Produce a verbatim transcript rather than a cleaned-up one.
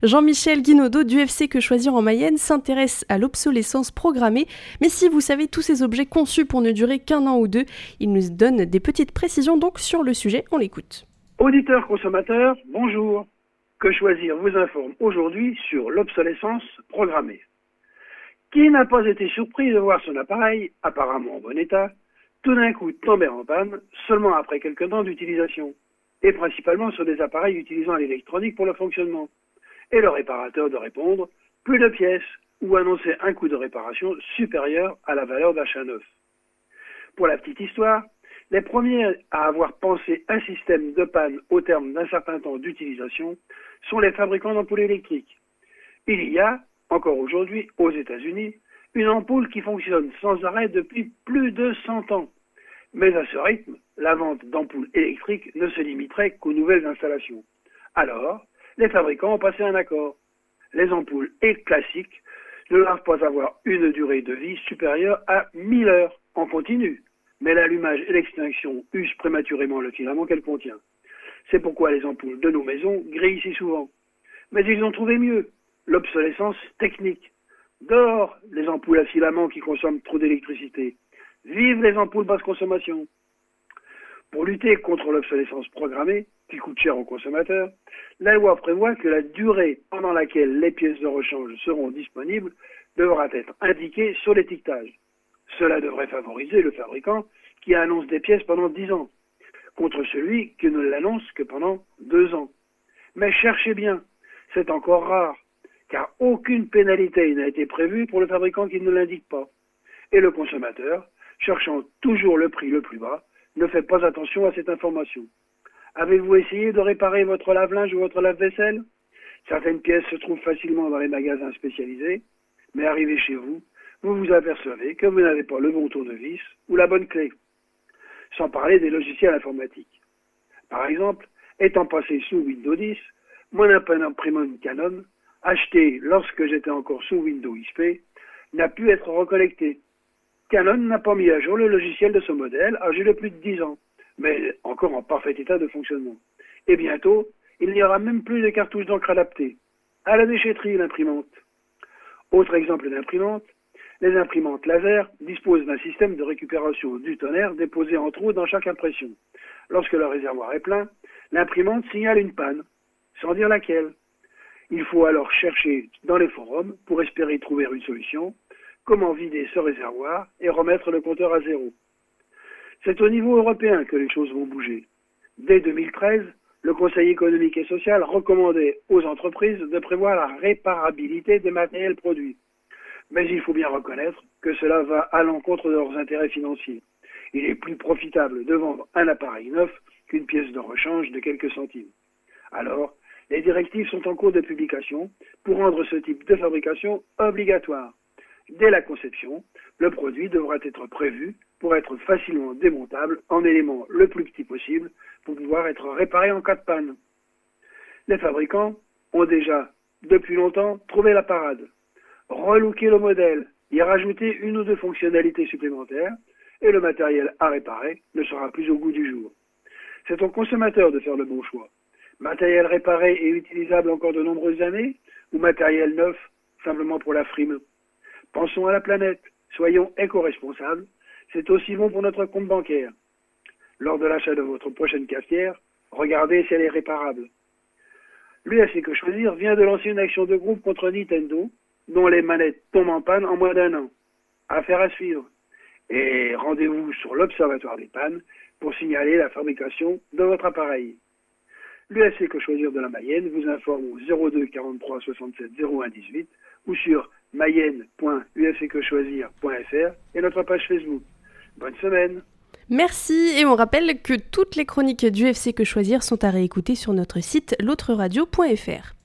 Jean-Michel Guinaudot du F C Que Choisir en Mayenne s'intéresse à l'obsolescence programmée. Mais si vous savez tous ces objets conçus pour ne durer qu'un an ou deux, il nous donne des petites précisions donc sur le sujet. On l'écoute. Auditeurs consommateurs, bonjour. Que Choisir vous informe aujourd'hui sur l'obsolescence programmée. Qui n'a pas été surpris de voir son appareil, apparemment en bon état, tout d'un coup tomber en panne seulement après quelques temps d'utilisation, et principalement sur des appareils utilisant l'électronique pour le fonctionnement, et le réparateur de répondre « plus de pièces » ou annoncer un coût de réparation supérieur à la valeur d'achat neuf. Pour la petite histoire, les premiers à avoir pensé un système de panne au terme d'un certain temps d'utilisation sont les fabricants d'ampoules électriques. Il y a, encore aujourd'hui, aux États-Unis, une ampoule qui fonctionne sans arrêt depuis plus de cent ans. Mais à ce rythme, la vente d'ampoules électriques ne se limiterait qu'aux nouvelles installations. Alors, les fabricants ont passé un accord. Les ampoules classiques ne doivent pas avoir une durée de vie supérieure à mille heures en continu, mais l'allumage et l'extinction usent prématurément le filament qu'elle contient. C'est pourquoi les ampoules de nos maisons grillent si souvent. Mais ils ont trouvé mieux, l'obsolescence technique. Dehors les ampoules à filament qui consomment trop d'électricité. Vive les ampoules basse consommation. Pour lutter contre l'obsolescence programmée, qui coûte cher aux consommateurs, la loi prévoit que la durée pendant laquelle les pièces de rechange seront disponibles devra être indiquée sur l'étiquetage. Cela devrait favoriser le fabricant qui annonce des pièces pendant dix ans, contre celui qui ne l'annonce que pendant deux ans. Mais cherchez bien, c'est encore rare, car aucune pénalité n'a été prévue pour le fabricant qui ne l'indique pas. Et le consommateur, cherchant toujours le prix le plus bas, ne fait pas attention à cette information. Avez-vous essayé de réparer votre lave-linge ou votre lave-vaisselle? Certaines pièces se trouvent facilement dans les magasins spécialisés, mais arrivé chez vous, vous vous apercevez que vous n'avez pas le bon tournevis ou la bonne clé. Sans parler des logiciels informatiques. Par exemple, étant passé sous Windows dix, mon imprimante Canon, achetée lorsque j'étais encore sous Windows X P, n'a pu être recollectée. Canon n'a pas mis à jour le logiciel de ce modèle âgé de plus de dix ans, mais encore en parfait état de fonctionnement. Et bientôt, il n'y aura même plus de cartouches d'encre adaptées. À la déchetterie, l'imprimante. Autre exemple d'imprimante, les imprimantes laser disposent d'un système de récupération du tonnerre déposé en trou dans chaque impression. Lorsque le réservoir est plein, l'imprimante signale une panne, sans dire laquelle. Il faut alors chercher dans les forums pour espérer trouver une solution, comment vider ce réservoir et remettre le compteur à zéro. C'est au niveau européen que les choses vont bouger. Dès deux mille treize, le Conseil économique et social recommandait aux entreprises de prévoir la réparabilité des matériels produits. Mais il faut bien reconnaître que cela va à l'encontre de leurs intérêts financiers. Il est plus profitable de vendre un appareil neuf qu'une pièce de rechange de quelques centimes. Alors, les directives sont en cours de publication pour rendre ce type de fabrication obligatoire. Dès la conception, le produit devra être prévu pour être facilement démontable en éléments le plus petits possible pour pouvoir être réparé en cas de panne. Les fabricants ont déjà, depuis longtemps, trouvé la parade. Relooker le modèle, y rajouter une ou deux fonctionnalités supplémentaires et le matériel à réparer ne sera plus au goût du jour. C'est au consommateur de faire le bon choix. Matériel réparé et utilisable encore de nombreuses années ou matériel neuf simplement pour la frime. Pensons à la planète, soyons éco-responsables, c'est aussi bon pour notre compte bancaire. Lors de l'achat de votre prochaine cafetière, regardez si elle est réparable. L'U F C Que Choisir vient de lancer une action de groupe contre Nintendo, dont les manettes tombent en panne en moins d'un an. Affaire à suivre. Et rendez-vous sur l'Observatoire des pannes pour signaler la fabrication de votre appareil. L'U F C Que Choisir de la Mayenne vous informe au zéro deux quarante-trois soixante-sept zéro un dix-huit ou sur mayenne point u f c que choisir point f r et notre page Facebook. Bonne semaine. Merci, et on rappelle que toutes les chroniques du F C Que Choisir sont à réécouter sur notre site l'autre radio point f r.